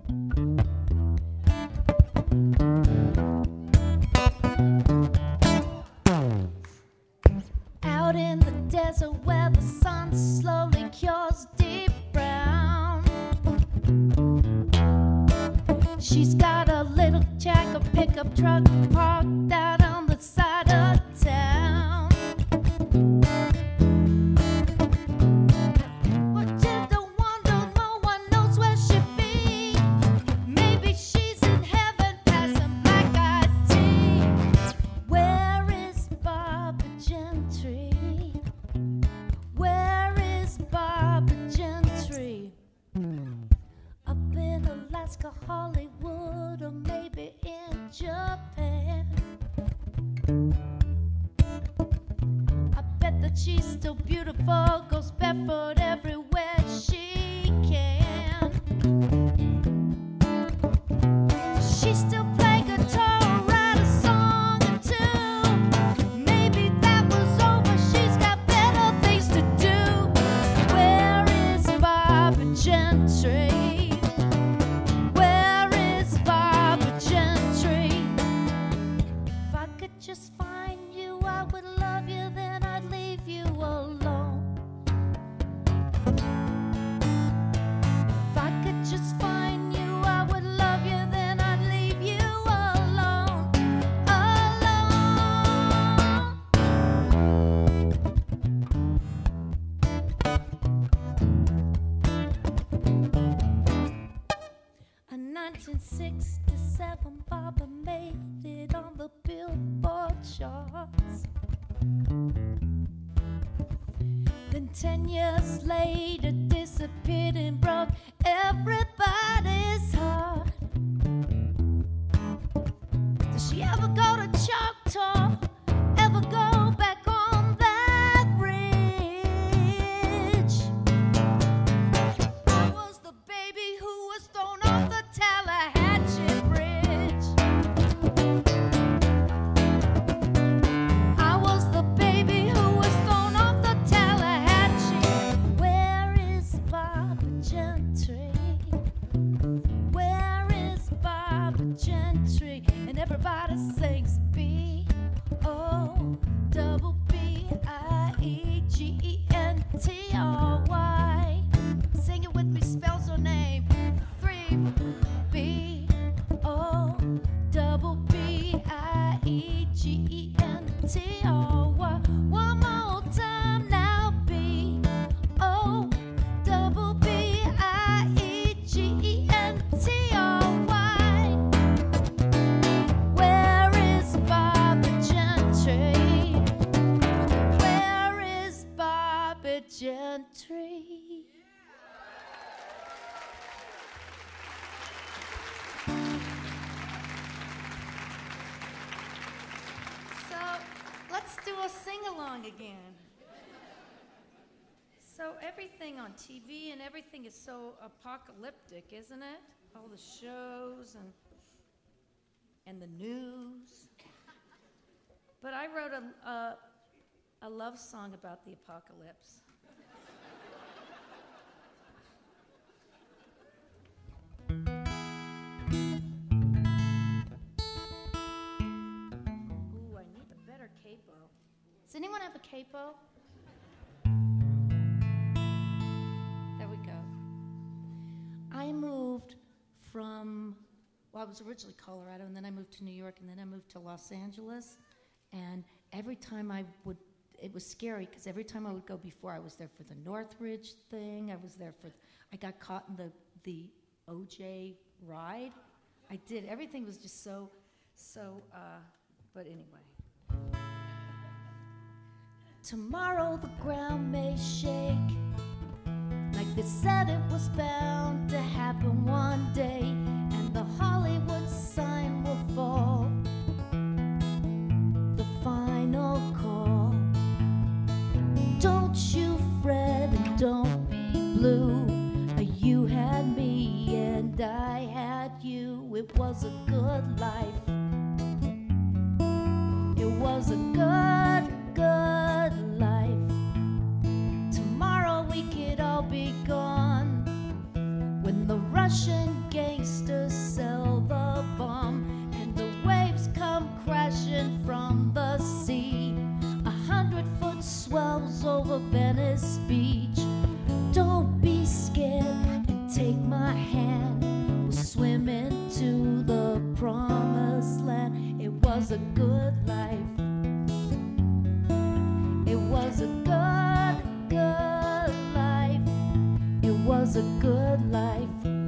Out in the desert where the sun slowly cures deep brown, she's got a little jack, a pickup truck parked out on the side of town. But she's the wonder no one knows where she be. Maybe she's in heaven passing black-eyed tea. Where is Barbara Gentry? Where is Barbara Gentry? Up in Alaska, Hollywood, or maybe in Japan. I bet that she's still beautiful, goes barefoot everywhere she can. Does she still play guitar or write a song or two? Maybe that was over, she's got better things to do. Where is Barbara Gentry? Where is Barbara Gentry? If I could just find you, I would love you, then I'd leave you alone. If I could just find you, I would love you, then I'd leave you alone. A 1967 Barbara made it on the Billboard charts. Then 10 years later disappeared and broke everybody's heart. Did she ever go to Choctaw? Ever go back on that ridge? I was the baby who was thrown off the Tallahatchie Bridge. I was the baby who was thrown off the Tallahatchie. Where is Barbara Gentry? Where is Barbara Gentry? And everybody sings B-O-double-B-I-E-G-E-N-T-R-Y. Sing it with me, spells her name. 3 B-O-double-B-I-E-G-E-N-T-R-Y. One more time now, B-O-double-B-I-E-G-E-N-T-R-Y. Where is Barbara Gentry? Where is Barbara Gentry? So let's do a sing-along again. So everything on TV and everything is so apocalyptic, isn't it? All the shows and the news. But I wrote a love song about the apocalypse. Ooh, I need a better capo. Does anyone have a capo? There we go. I moved from, well, I was originally Colorado, and then I moved to New York, and then I moved to Los Angeles. And every time I would, it was scary, because every time I would go before, I was there for the Northridge thing. I was there for, I got caught in the OJ ride. I did. Everything was just so, but anyway. Tomorrow the ground may shake, like they said it was bound to happen one day, and the Hollywood sign will fall, the final call. Don't you fret and don't be blue, you had me and I had you. It was a good life. It was a good life. Tomorrow we could all be gone when the Russian gangsters sell the bomb, and the waves come crashing from the sea. 100-foot swells over Venice Beach. Don't be scared and take my hand. We'll swim into the promised land. It was a good life. It was a good, good life. It was a good life.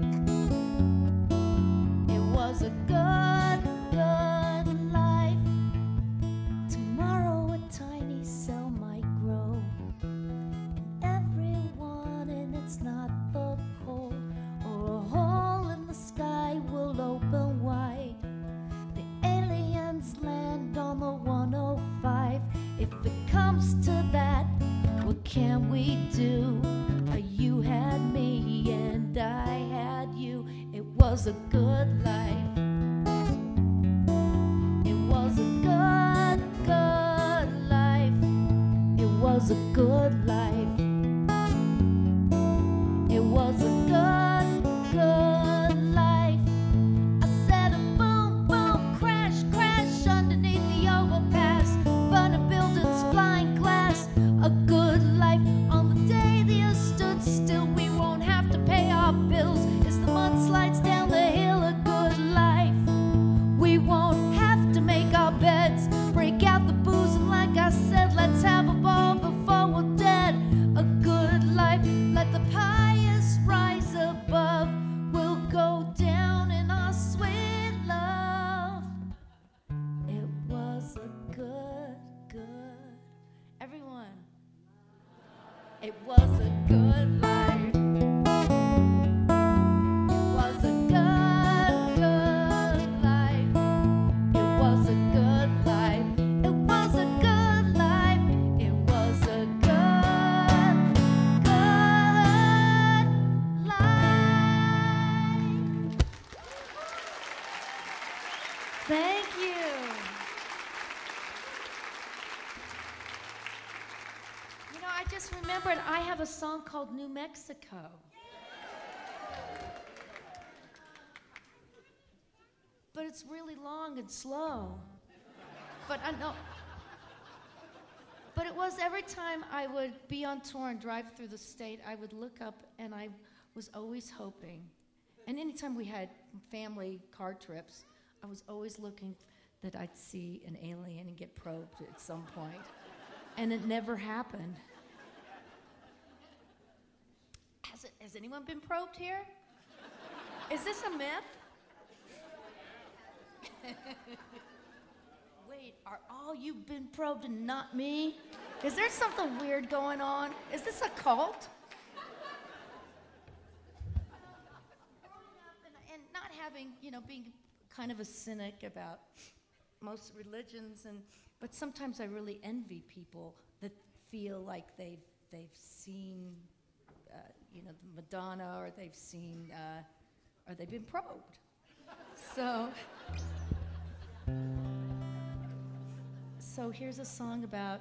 It was a good, good life. Tomorrow a tiny cell might grow, and everyone in it's not the pole, or a hole in the sky will open wide. The aliens land on the 105. If it comes to that, what can we do? You had me and I had you. It was a good life. It was a good, good life. It was a good life. It was a good, good life. I said a boom, boom, crash, crash underneath the overpass. Burning buildings, flying glass. A good life. On the day the earth stood still, we won't have to pay our bills. As the mud slides down the hill, a good life. We won't have to make our beds, break out the booze, and like I said, let's have a ball before we're dead. A good life. Let the pious rise above. We'll go down in our sweet love. It was a good, good. Everyone. It was a good life. It was a good, good life. It was a good life. It was a good life. It was a good, good life. Thank you. You know, I just remembered I have a song called New Mexico. But it's really long and slow. But I know. But it was every time I would be on tour and drive through the state, I would look up and I was always hoping. And anytime we had family car trips, I was always looking that I'd see an alien and get probed at some point. And it never happened. Has anyone been probed here? Is this a myth? Wait, are all you been probed and not me? Is there something weird going on? Is this a cult? Growing up and not having, being kind of a cynic about most religions, but sometimes I really envy people that feel like they've seen, the Madonna, or they've seen, or they've been probed. So here's a song about,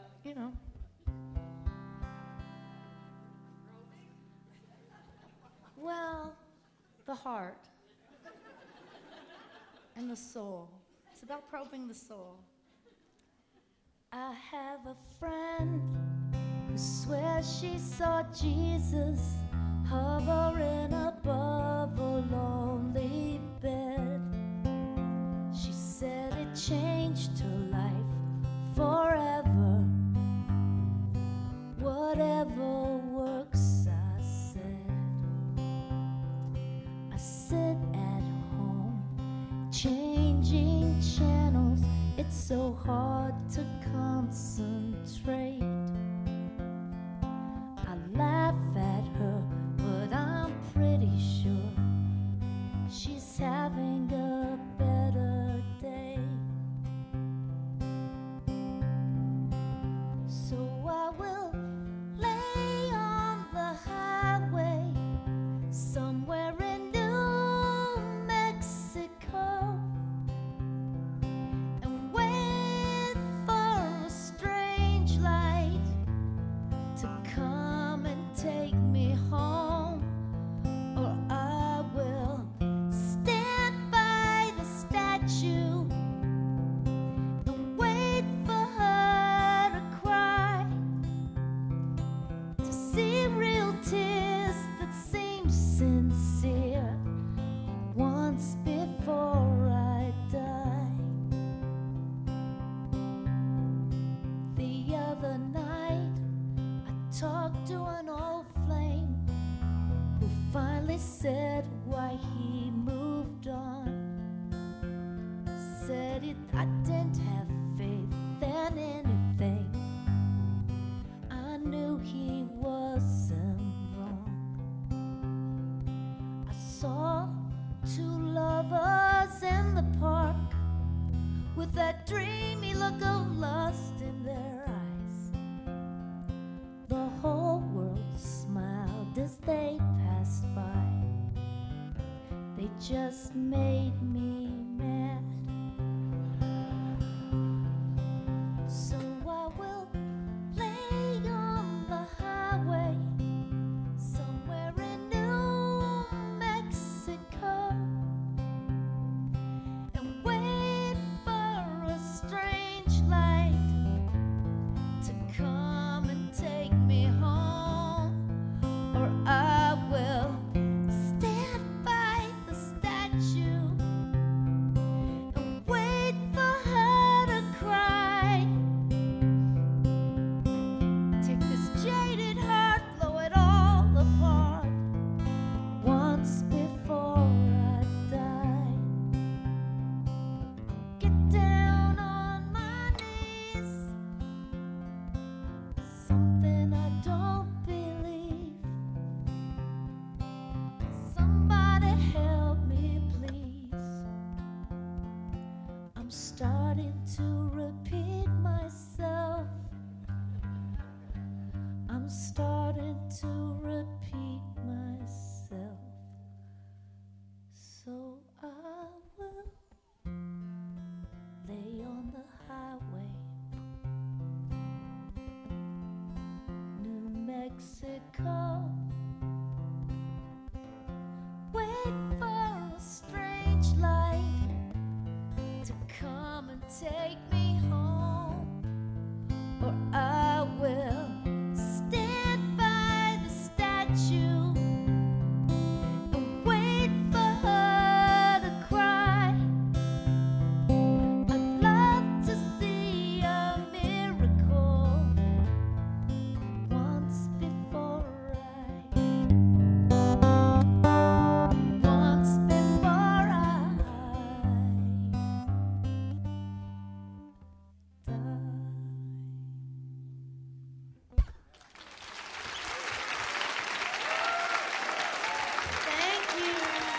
well, the heart and the soul. It's about probing the soul. I have a friend who swears she saw Jesus hovering above a lonely bed. She said it changed her life forever. Whatever works, I said. I sit at home changing channels. It's so hard to concentrate. I laugh at her, but I'm pretty sure she's having a better day. So I will lay on the highway somewhere in New Mexico and wait for a strange light to come and take me home, or I will sincere once before I die. The other night I talked to an old flame who finally said why he moved on. Said I didn't have faith in anything. I knew he wasn't wrong. I saw two lovers in the park with that dreamy look of lust in their eyes. The whole world smiled as they passed by. They just made me mad. So I will lay on the highway somewhere in New Mexico and wait for a strange light to come and take me home, or I will stand by the statue and wait for her to cry. Take this jaded heart, blow it all apart once before I die. Get down on my knees, something I don't believe. Somebody help me, please. I'm starting to repeat myself. I'm starting to repeat myself. So I will lay on the highway, New Mexico. Wait for a strange light to come and take me home, or I will stand by the statue and wait for her to cry. I'd love to see a miracle once before Thank you.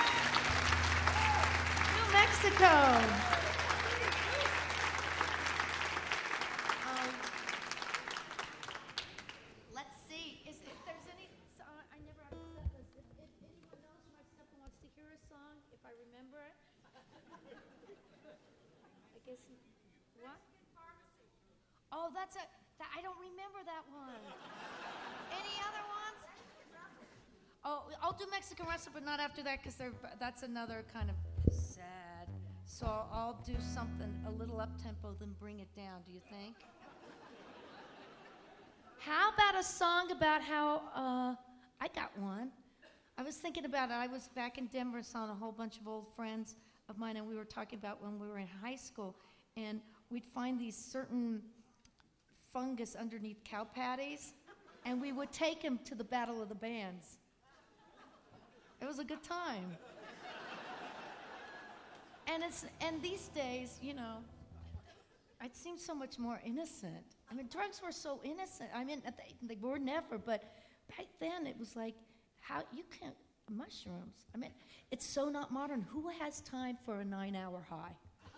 New Mexico. Let's see. If there's any song, I never have a set list. If anyone knows my stuff and wants to hear a song, if I remember it. I guess. What? Oh, I don't remember that one. Any other ones? Oh, I'll do Mexican Wrestler, but not after that, because that's another kind of sad. So I'll do something a little up-tempo, then bring it down, do you think? How about a song about how, I got one. I was thinking about it. I was back in Denver, saw a whole bunch of old friends of mine, and we were talking about when we were in high school, and we'd find these certain fungus underneath cow patties, and we would take them to the Battle of the Bands. It was a good time. And these days, you know, it seems so much more innocent. I mean, drugs were so innocent. I mean, they were never, but back then it was like, how you can't, mushrooms. I mean, it's so not modern. Who has time for a 9-hour high?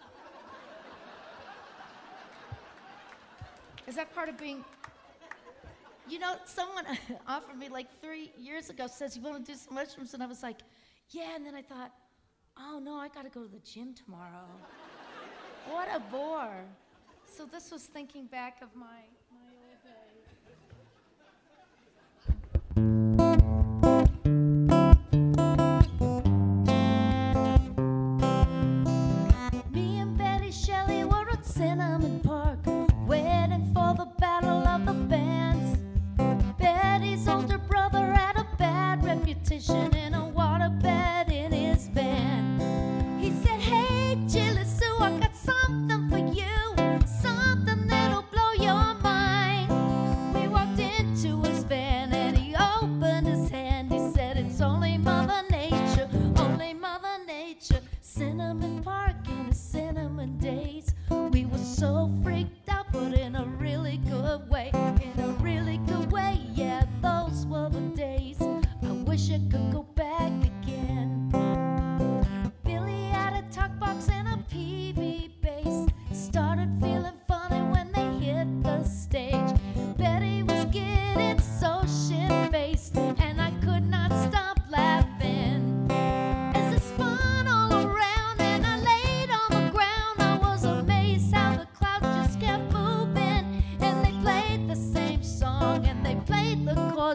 Is that part of being, you know, someone offered me like 3 years ago, says, you want to do some mushrooms? And I was like, yeah, and then I thought, oh no, I gotta go to the gym tomorrow. What a bore. So this was thinking back of my old days. Me and Betty Shelley were at Cinnamon Park, waiting for the Battle of the Bands. Betty's older brother had a bad reputation in a war.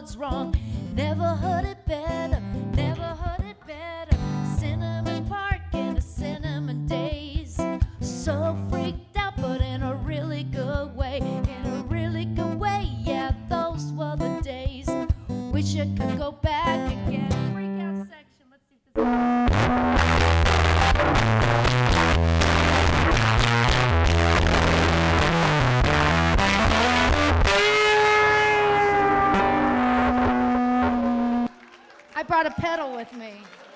world's wrong. Never heard it better, never heard it better. Cinnamon Park in the cinnamon days. So freaked out, but in a really good way. In a really good way, yeah, those were the days. Wish I could go back again. Freak out section, let's see if this I brought a pedal with me.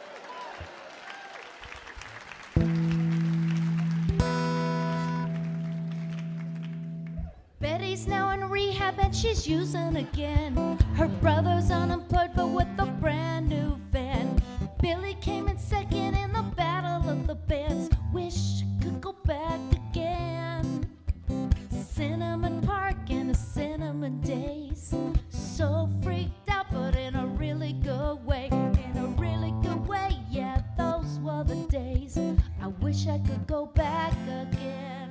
Betty's now in rehab and she's using again. Her brother's unemployed but with a brand new van. Billy came in second in the battle of the bands. Wish I could go back again. Cinnamon Park in the cinnamon days. So freaked out but in a really good way. In a really good way, yeah, those were the days. I wish I could go back again.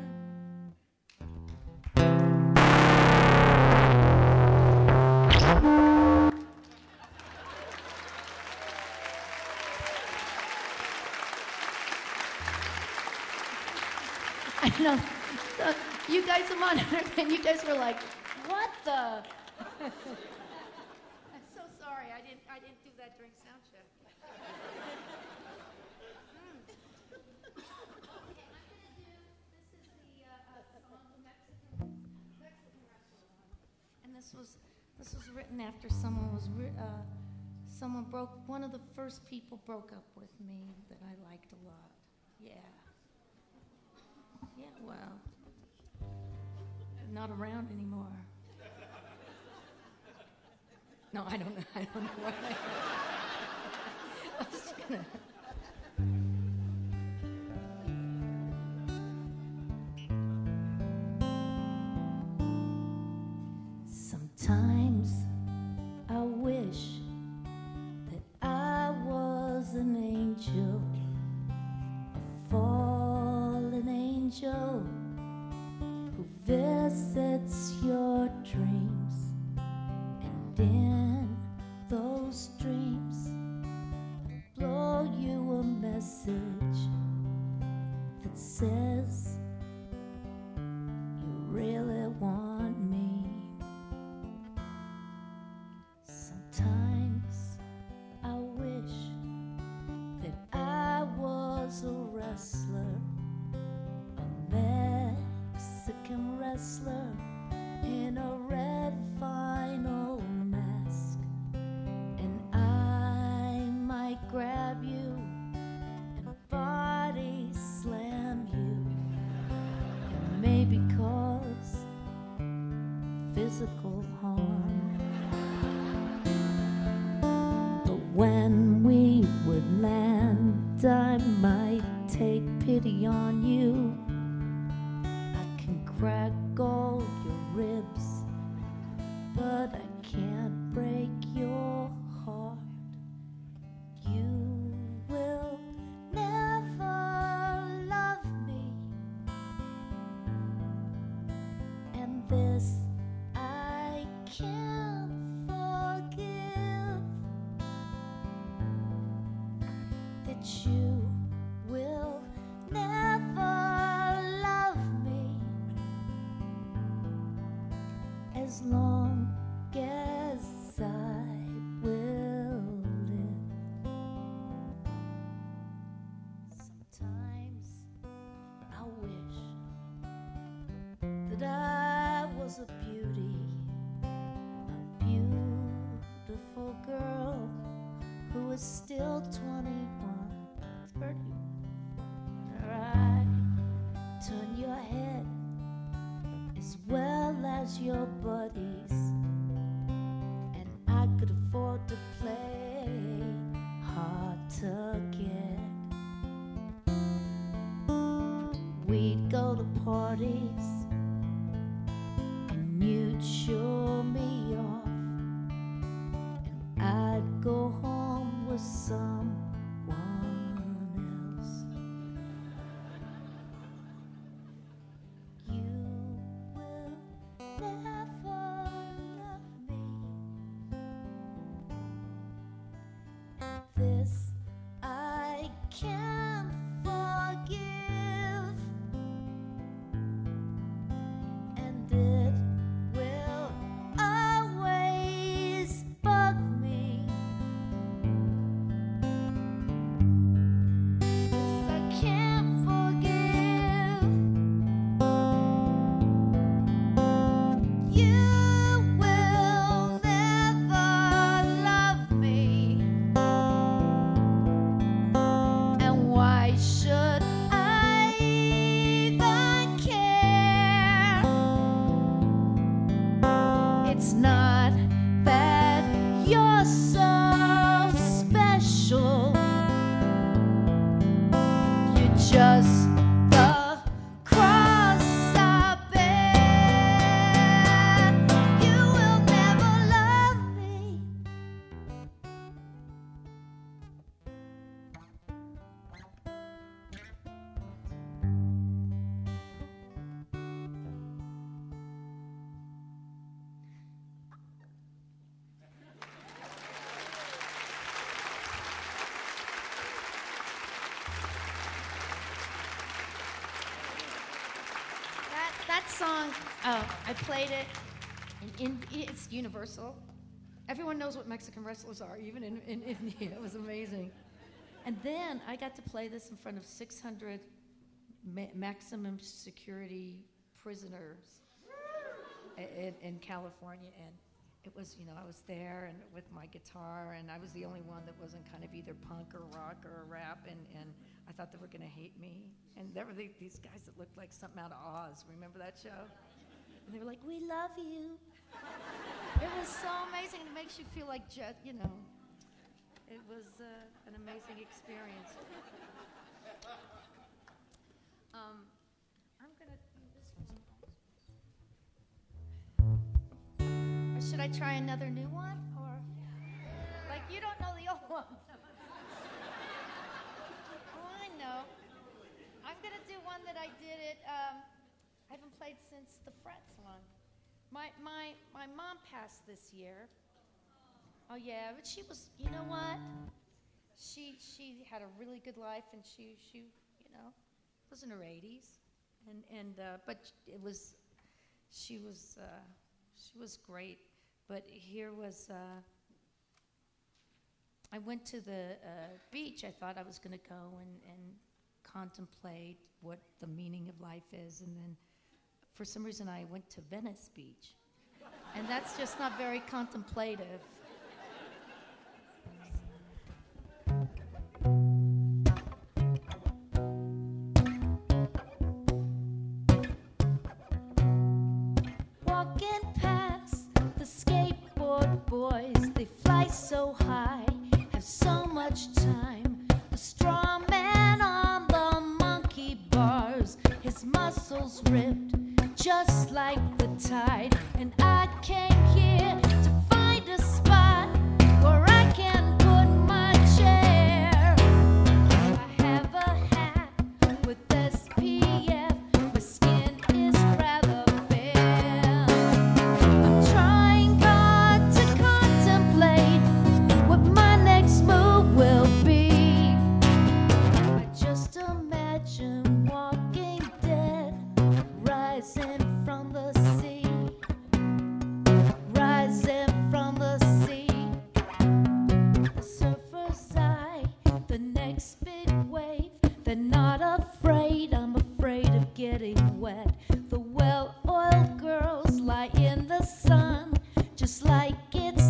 I know. You guys are on and you guys were like, what the? I'm so sorry. I didn't do that during sound check. Okay, I'm gonna do. This is the song, the Mexican wrestler one, and this was written after someone broke. One of the first people broke up with me that I liked a lot. Yeah. Yeah, well, not around anymore. No, I don't know. I don't know what I was just gonna. Sometimes I wish that I was an angel, a fallen angel who visits your dreams, and in those dreams blow you a message that says you really want me. Sometimes I wish that I was a wrestler, a Mexican wrestler in a red vinyl mask, and I might grab you and body slam you, and maybe cause physical harm. But when we would land, I might take pity on you. I can crack all your ribs, but I can't break your heart. You will never love me, and this I can't forgive, that you will never love me as long as I will live. Sometimes I wish that I was a beauty, a beautiful girl who is still 21, 30. Right, turn your head as well as your buddies, and I could afford to play hard to get. We'd go to parties and you'd show me off, and I'd go home with someone else. You will never love me can't forgive, and it will always bug me. 'Cause I can't forgive. You will never love me. And why should I even care? It's not that you're so special. You're just the cross I bear. You will never love me. That song, I played it, and it's universal. Everyone knows what Mexican wrestlers are, even in India. It was amazing. And then I got to play this in front of 600 maximum security prisoners in California, and it was, I was there and with my guitar, and I was the only one that wasn't kind of either punk or rock or rap, and I thought they were going to hate me. And there were these guys that looked like something out of Oz. Remember that show? And they were like, "We love you." It was so amazing, and it makes you feel like, it was an amazing experience. I'm going to do this one. Or should I try another new one? Or, like, you don't know the old one. Oh, I know. I'm going to do one that I did I haven't played since the Frets one. My mom passed this year. Oh yeah, but she was, you know what? She had a really good life, and she was in her 80s, but she was great. But here was I went to the beach. I thought I was going to go and contemplate what the meaning of life is, and then for some reason I went to Venice Beach, and that's just not very contemplative. Walking past the skateboard boys, they fly so high, have so much time. The straw man on the monkey bars, his muscles ripped just like the tide. And I came here to find a spot where I can put my chair. I have a hat with SPF, my skin is rather fair. I'm trying hard to contemplate what my next move will be. I just imagine Walking Dead rising from the sea, rising from the sea. The surfer's eye, the next big wave. They're not afraid, I'm afraid of getting wet. The well-oiled girls lie in the sun, just like it's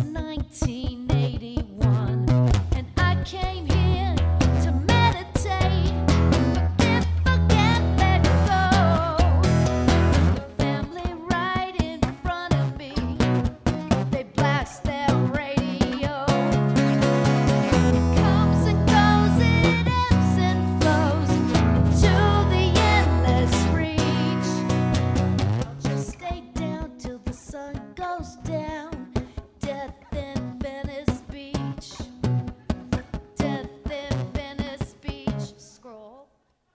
1981. And I came here to meditate, forget, let go. The family right in front of me, they blast their radio. It comes and goes, it ebbs and flows into the endless reach. I'll just stay down till the sun goes down. Death in Venice Beach. Death in Venice Beach. Scroll.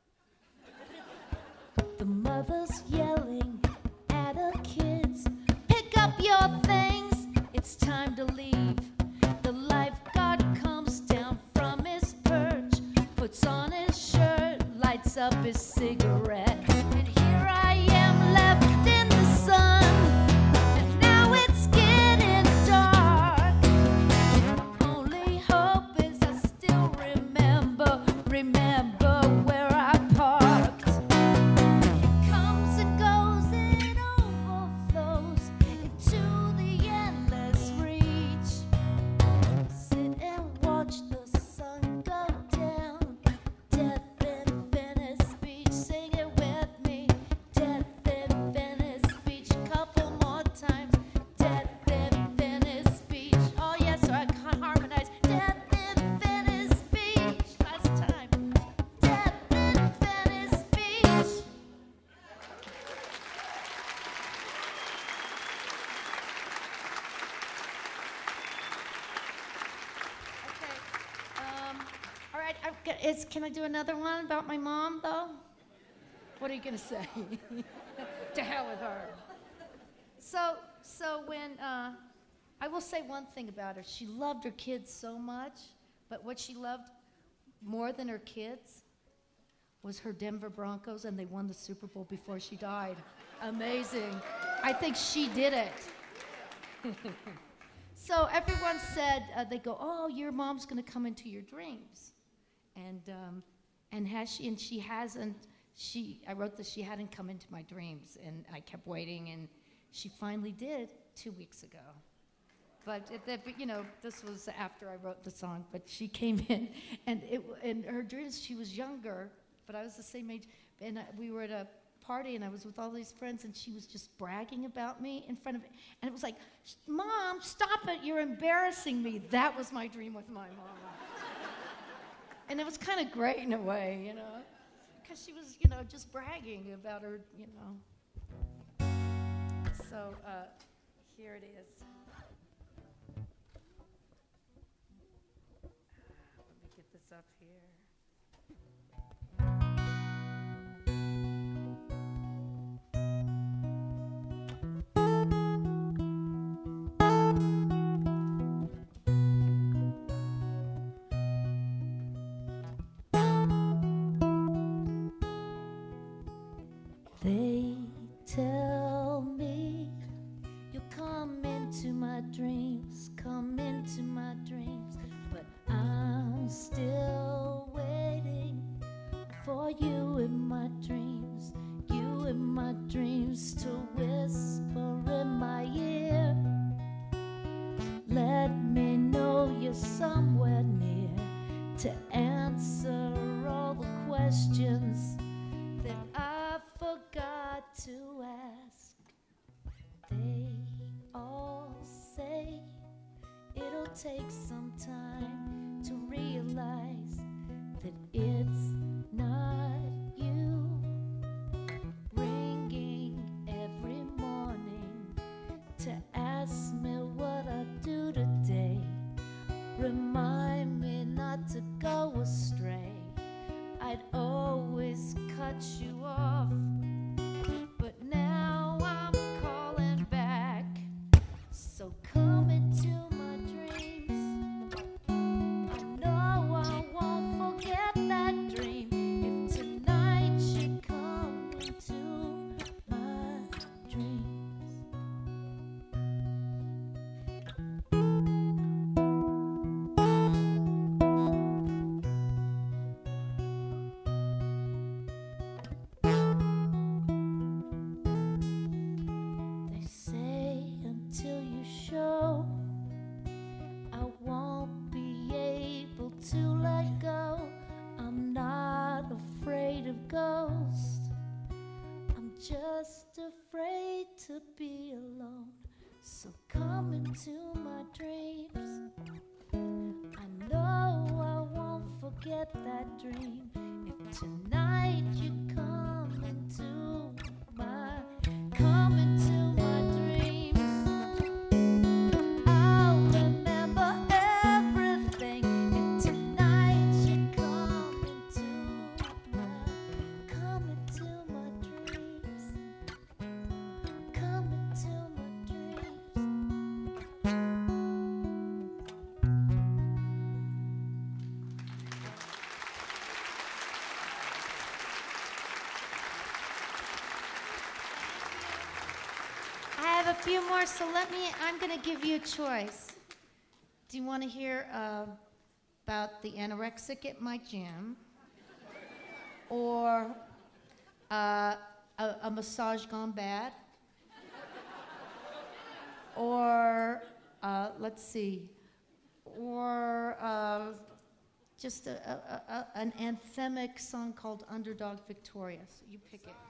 The mother's yelling at her kids, "Pick up your things, it's time to leave." The lifeguard comes down from his perch, for puts on his shirt, lights up his cigarette, and here I am left in the sun, and now it's getting dark. Only hope is I still remember where I parked. It comes and goes, it overflows into the endless reach. Sit and watch the sun go down. Death in Venice Beach, sing it with me. Death in Venice Beach, couple more times. Death in Venice Beach. Oh yes, so I can harmonize. Death in Venice Beach. Last time. Death in Venice Beach. Okay. All right. Can I do another one about my mom, though? What are you gonna say? To hell with her. So when I will say one thing about her, she loved her kids so much, but what she loved more than her kids was her Denver Broncos, and they won the Super Bowl before she died. Amazing. I think she did it. So everyone said, they go, oh, your mom's going to come into your dreams. And has she? And she hasn't. I wrote that she hadn't come into my dreams, and I kept waiting, and she finally did 2 weeks ago. But this was after I wrote the song. But she came in, and in her dreams she was younger, but I was the same age. And we were at a party, and I was with all these friends, and she was just bragging about me in front of me. And it was like, Mom, stop it! You're embarrassing me. That was my dream with my mom. And it was kind of great in a way, because she was, just bragging about her, So here it is. Let me get this up here. They tell me you'll come into my dreams, but I'm still waiting for you in my dreams to whisper in my ear. Let me know you're somewhere near to answer all the questions that I forgot to ask. They all say it'll take some time to realize that it's not you ringing every morning to ask me what I do today. Remind me not to go astray. I'd always cut you off, but now I'm calling back. So come into my dreams. I know I won't forget that dream if tonight you come into my dreams. They say until you show, I won't be able to let go. I'm not afraid of ghosts. I'm just afraid to be alone. So come into my dreams. I know I won't forget that dream if tonight you come into my dreams. I'll remember everything if tonight you come into my dreams. Come into my dreams. few more, so I'm going to give you a choice. Do you want to hear about the anorexic at my gym? Or a massage gone bad? Or, let's see, or just an anthemic song called Underdog Victorious. You pick it.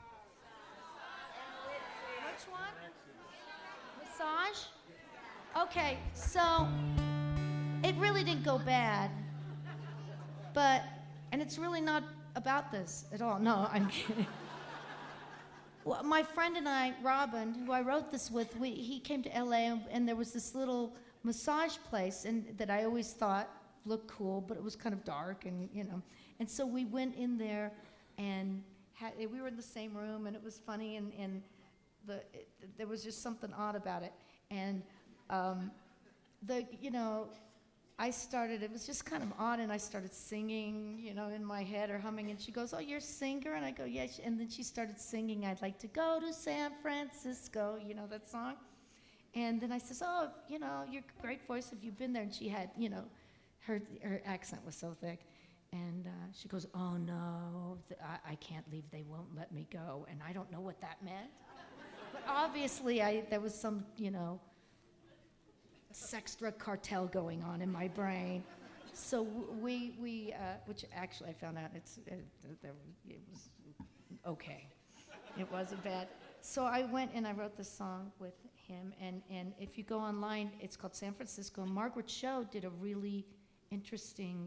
Which one? Massage? Okay, so it really didn't go bad, and it's really not about this at all. No, I'm kidding. Well, my friend and I, Robin, who I wrote this with, he came to LA and there was this little massage place and that I always thought looked cool, but it was kind of dark and so we went in there and we were in the same room and it was funny and there was just something odd about it. And it was just kind of odd, and I started singing, in my head or humming, and she goes, "Oh, you're a singer?" And I go, "Yeah." And then she started singing, "I'd like to go to San Francisco," that song. And then I says, "Oh, your great voice, have you been there?" And she had, her accent was so thick. And she goes, "Oh, no, I can't leave. They won't let me go." And I don't know what that meant. But obviously, there was some, sex drug cartel going on in my brain. So we which actually I found out it was okay. It wasn't bad. So I went and I wrote this song with him, and if you go online, it's called San Francisco. And Margaret Cho did a really interesting,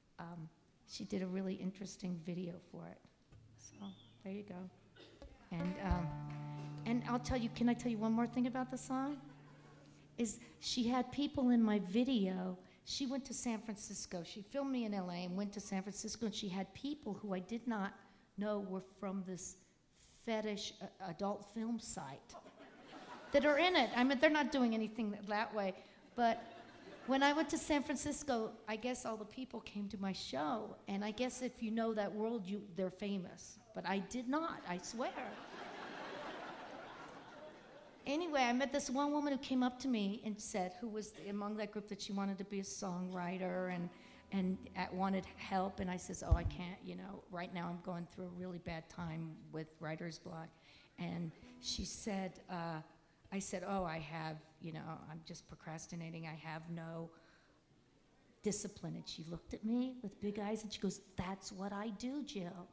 video for it. So there you go. And I'll tell you, can I tell you one more thing about the song? Is she had people in my video. She went to San Francisco. She filmed me in LA and went to San Francisco, and she had people who I did not know were from this fetish adult film site that are in it. I mean, they're not doing anything that way. But when I went to San Francisco, I guess all the people came to my show, and I guess if you know that world, they're famous. But I did not, I swear. Anyway, I met this one woman who came up to me and said, who was among that group, that she wanted to be a songwriter and wanted help. And I says, "Oh, I can't, right now I'm going through a really bad time with writer's block." And she said, I said, "Oh, I have, I'm just procrastinating. I have no discipline." And she looked at me with big eyes and she goes, "That's what I do, Jill."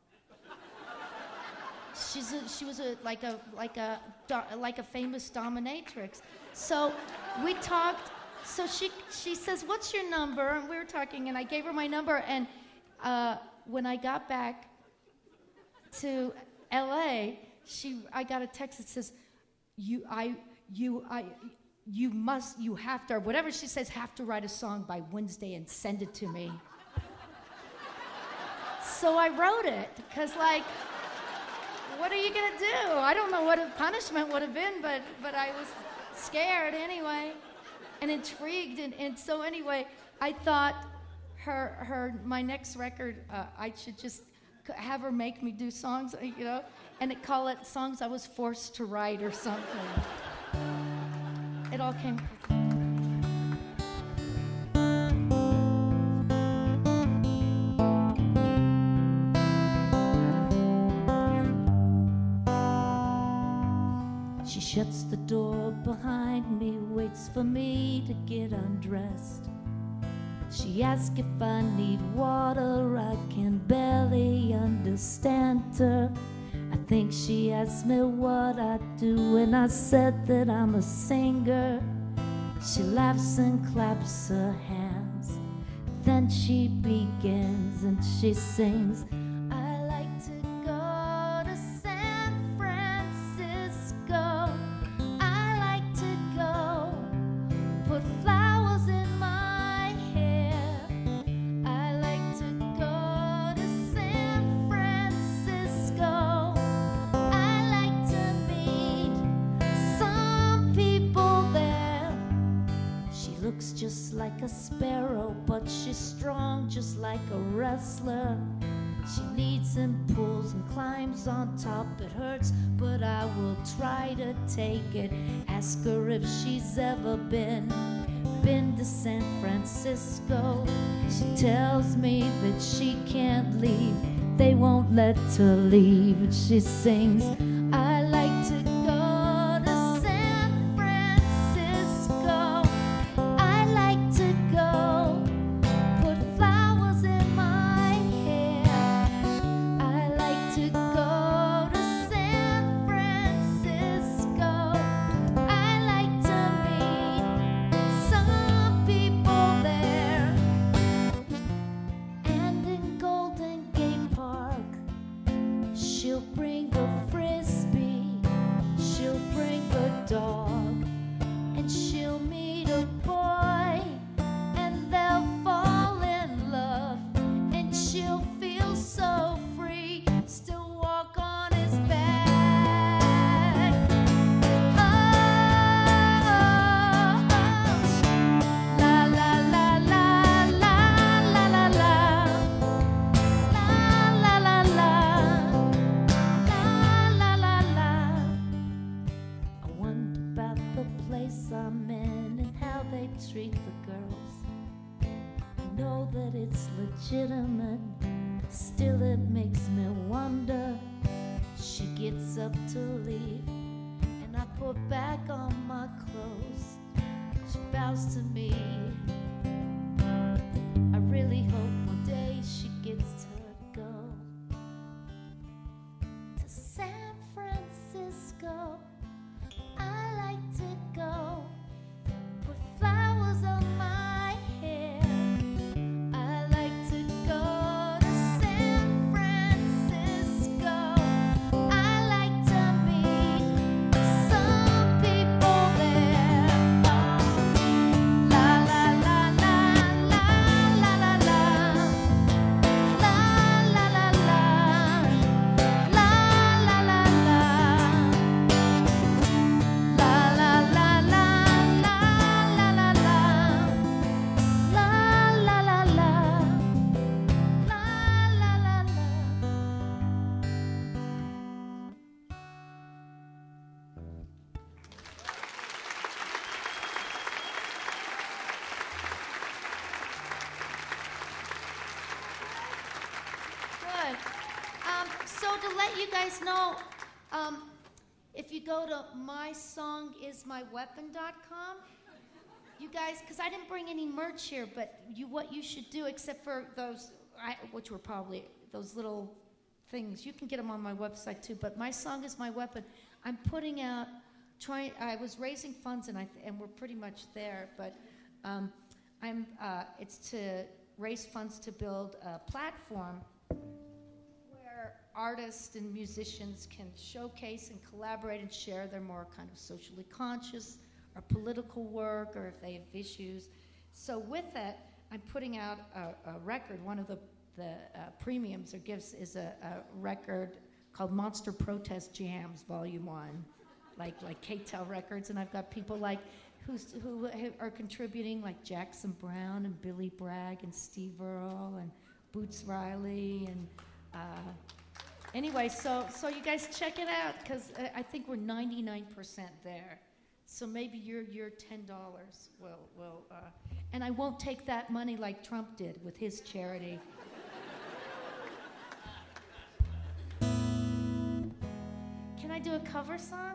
She was like a famous dominatrix. So we talked. So she says, "What's your number?" And we were talking, and I gave her my number. And when I got back to LA, I got a text that says, you have to, or whatever she says, have to write a song by Wednesday and send it to me. So I wrote it, because what are you gonna do? I don't know what a punishment would have been, but I was scared anyway, and intrigued, and so anyway, I thought my next record, I should just have her make me do songs, and call it Songs I Was Forced to Write or something. It all came. She shuts the door behind me, waits for me to get undressed. She asks if I need water, I can barely understand her. I think she asked me what I do, and I said that I'm a singer. She laughs and claps her hands. Then she begins and she sings, "I like to go to San Francisco. I like to go put flowers in my hair. I like to go to San Francisco. I like to meet some people there." She looks just like a sparrow, but she's strong just like a wrestler. She leads and pulls and climbs on top. It hurts, but I will try to take it. Ask her if she's ever been to San Francisco. She tells me that she can't leave. They won't let her leave. And she sings, I like to go to San Francisco. I like to go put flowers in my hair. I like to go to San Francisco. I like to meet some people there. And in Golden Gate Park, she'll bring a frisbee, she'll bring a dog, and she'll meet a boy, and they'll fall in love, and she'll feel so free, still walk on his back. Oh, la la la la la la la la. La la la la, la la la la. I wonder about the place I'm in and how they treat the girls. I know that it's legitimate, still it makes me wonder. She gets up to leave, and I put back on my clothes. She bows to me. I really hope one day she gets to go to San Francisco. I like to go put flowers on my hair. I like to go to San Francisco. I like to meet some people there. Oh, la la la la la la la la. La la la la. La la la la. La la la la la la la la. La la la la. La la la la. Good. So to let you guys know, if you go to mysongismyweapon.com, you guys, because I didn't bring any merch here, but what you should do, except for those, which were probably those little things, you can get them on my website too. But My Song Is My Weapon. I'm putting out, I was raising funds, and we're pretty much there. But it's to raise funds to build a platform where artists and musicians can showcase and collaborate and share their more kind of socially conscious or political work, or if they have issues. So with that, I'm putting out a record. One of the premiums or gifts is a record called Monster Protest Jams Volume 1, like K-Tel Records. And I've got people like who are contributing, like Jackson Browne and Billy Bragg and Steve Earle and Boots Riley and anyway, so you guys check it out, because I think we're 99% there. So maybe your $10 will and I won't take that money like Trump did with his charity. Can I do a cover song?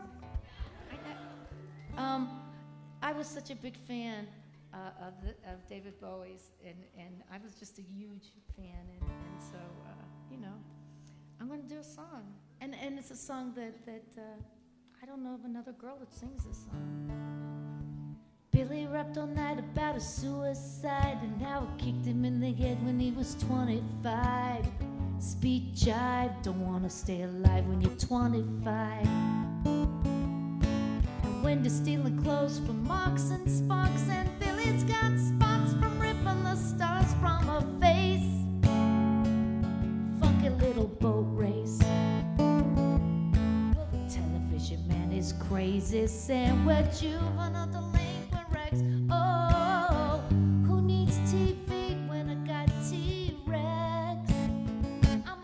I was such a big fan of David Bowie's, and I was just a huge fan, and so I'm going to do a song, and it's a song that I don't know of another girl that sings this song. Billy rapped all night about a suicide and how it kicked him in the head when he was 25. Speed jive, don't wanna stay alive when you're 25. And when to stealing clothes from Marks and Sparks, and Billy's got spots from ripping the stars from her face. Funky little boat race. Well, the television man is crazy, saying we're juvenile delinquent wrecks. Oh, who needs TV when I got T-Rex? I'm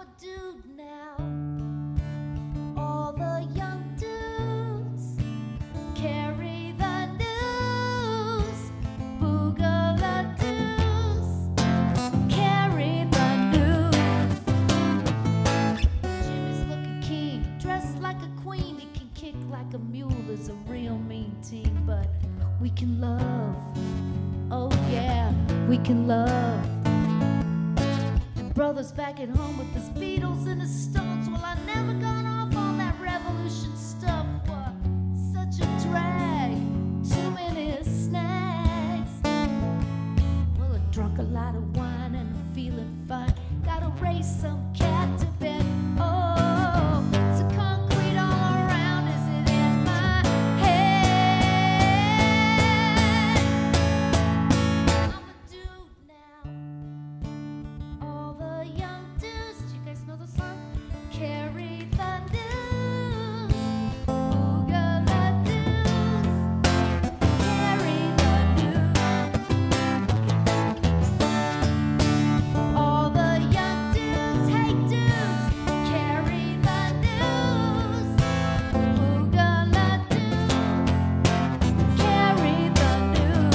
we can love. And brothers back at home with his Beatles and his Stones. Well, I never got off on that revolution stuff. Such a drag, too many snags. Well, I drunk a lot of wine and I'm feeling fine. Gotta raise some cat to bed. Oh, it's a concrete all around. Is it in my head? I'm a dude now. All the young dudes, do you guys know the song? Carry the news. Ooga the news. Carry the news. All the young dudes, hey dudes, carry the news. Ooga la dudes, carry the news.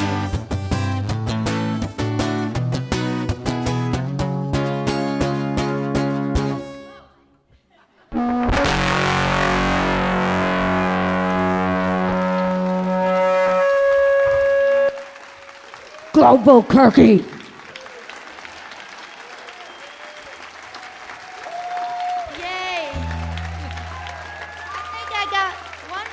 Global Kirky. Yay! I think I got one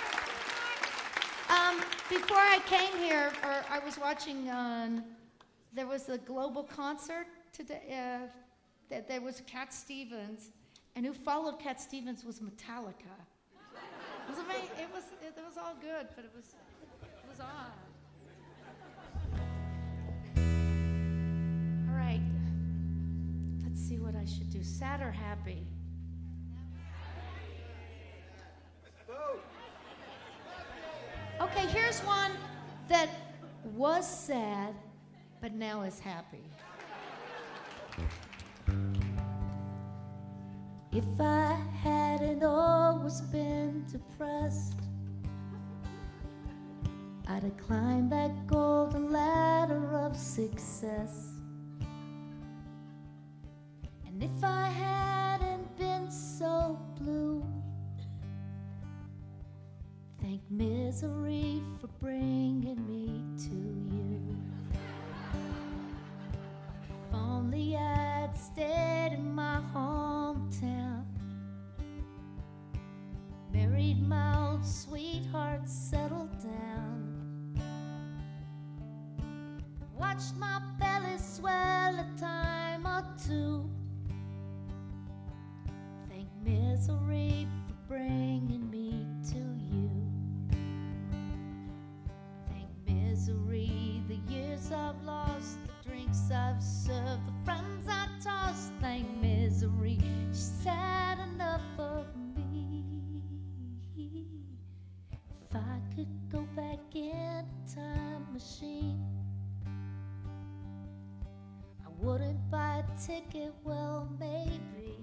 more. Before I came here, or I was watching there was a global concert today. There was Cat Stevens, and who followed Cat Stevens was Metallica. It was all good, but it was odd. All right. Let's see what I should do. Sad or happy? Okay, here's one that was sad, but now is happy. If I hadn't always been depressed, I'd have climbed that golden ladder of success. And if I hadn't been so blue, thank misery for bringing me to you. If only I'd stayed in my hometown, married my old sweetheart, settled down, watched my belly swell a time or two. Thank misery for bringing me to you. Thank misery, the years I've lost, the drinks I've served, the friends I tossed. Thank misery, she's sad enough of me. If I could go back in a time machine, I wouldn't buy a ticket, well, maybe.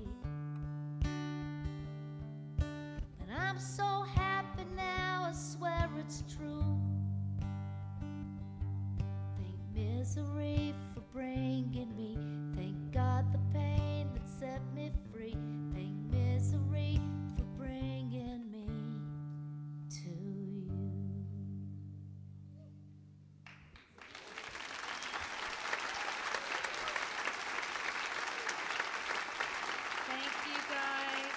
But I'm so happy now, I swear it's true. Thank misery for bringing me. Thank God the pain that set me free. Thank misery for bringing me to you. Thank you, guys.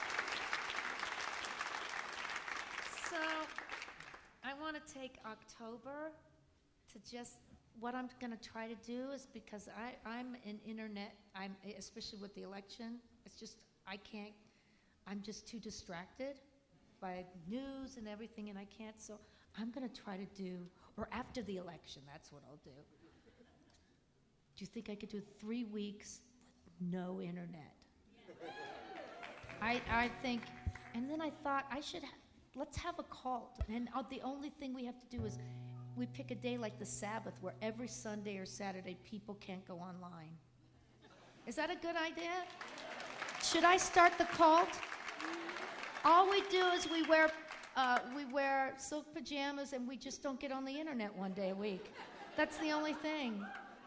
So, I want to take October to just, what I'm going to try to do is, because I'm an internet, especially with the election, it's just, I'm just too distracted by news and everything, and I can't, so I'm going to try to do, or after the election, that's what I'll do. Do you think I could do 3 weeks with no internet? I think, and then I thought let's have a cult. And the only thing we have to do is we pick a day like the Sabbath where every Sunday or Saturday people can't go online. Is that a good idea? Should I start the cult? All we do is we wear silk pajamas and we just don't get on the internet one day a week. That's the only thing.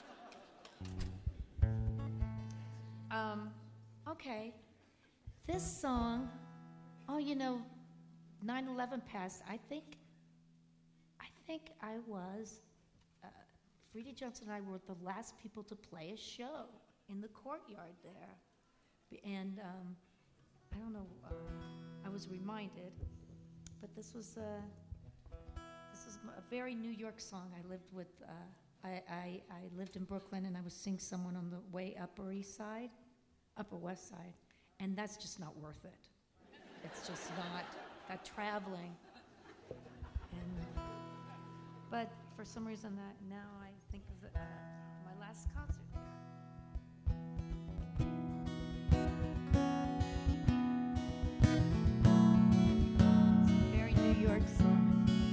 Okay. This song, 9/11 passed. I think I was Frida Johnson and I were the last people to play a show in the courtyard there. And I don't know, I was reminded, but this was a very New York song. I lived with, I lived in Brooklyn, and I was seeing someone on the way Upper West Side, and that's just not worth it. It's just not, that traveling. But for some reason that now I think of it, my last concert there. It's a very New York song.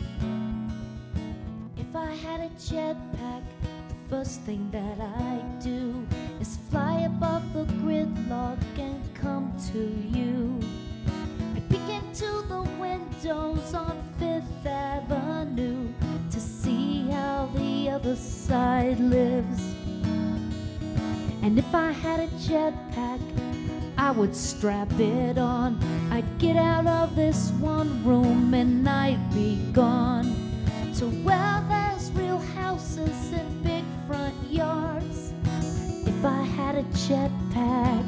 If I had a jetpack, the first thing that I'd do is fly above the gridlock and come to you. I'd peek into the windows on Fifth Avenue to see how the other side lives. And if I had a jetpack, I would strap it on. I'd get out of this one room and I'd be gone to where there's real houses and big front yards. If I had a jetpack,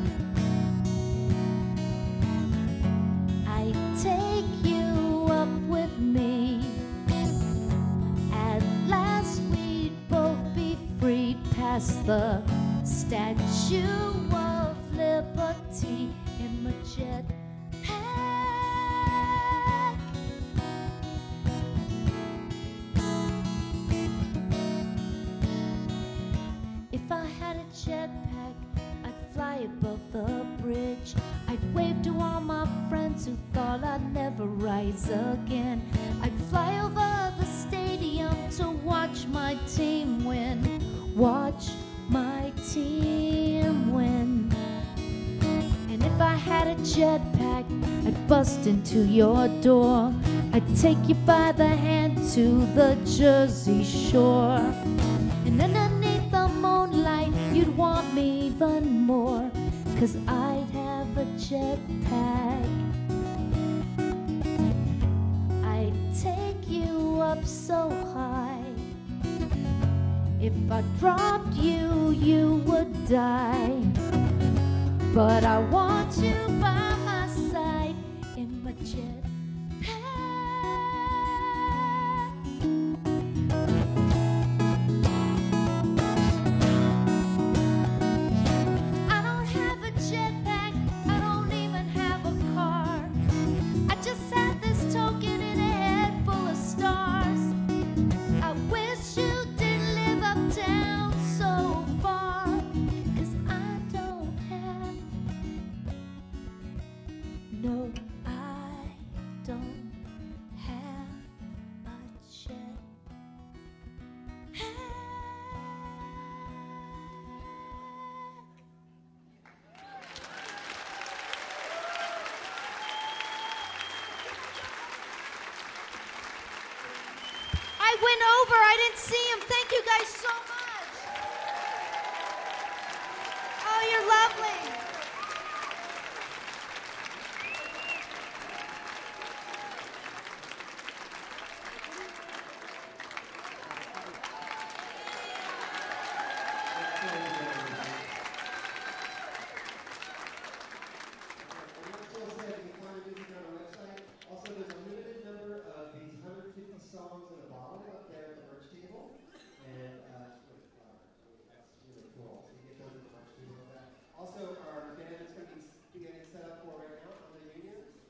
I'd take you up with me. At last we'd both be freed past the Statue of Liberty in my jetpack. If I had a jetpack, I'd fly above the bridge. I'd wave to all my friends who thought I'd never rise again. I'd fly over the stadium to watch my team win. Watch my team win. And if I had a jetpack, I'd bust into your door. I'd take you by the hand to the Jersey Shore. And underneath the moonlight, you'd want me even more, 'cause I'd have a jetpack. I'd take you up so high. If I dropped you, you would die. But I want you by my side in my jetpack. I don't have a jetpack, I don't even have a car. I just have this token in a head full of stars. I wish you didn't live uptown so far, 'cause I don't have, no, I don't have a jetpack. I went over, I didn't see him. Thank you guys so much.